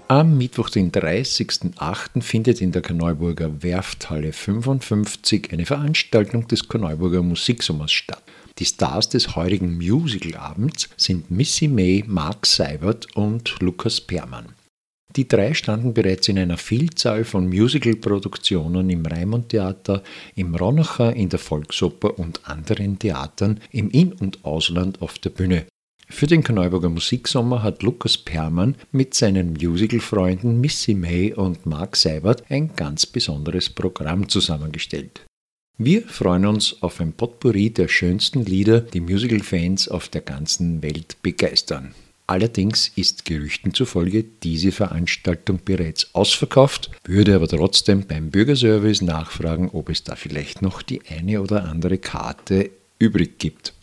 Am Mittwoch, den 30.08., findet in der Korneuburger Werfthalle 55 eine Veranstaltung des Korneuburger Musiksommers statt. Die Stars des heutigen Musicalabends sind Missy May, Marc Seibert und Lukas Permann. Die drei standen bereits in einer Vielzahl von Musicalproduktionen im Raimundtheater, im Ronacher, in der Volksoper und anderen Theatern im In- und Ausland auf der Bühne. Für den Korneuburger Musiksommer hat Lukas Permann mit seinen Musicalfreunden Missy May und Marc Seibert ein ganz besonderes Programm zusammengestellt. Wir freuen uns auf ein Potpourri der schönsten Lieder, die Musicalfans auf der ganzen Welt begeistern. Allerdings ist Gerüchten zufolge diese Veranstaltung bereits ausverkauft, würde aber trotzdem beim Bürgerservice nachfragen, ob es da vielleicht noch die eine oder andere Karte übrig gibt.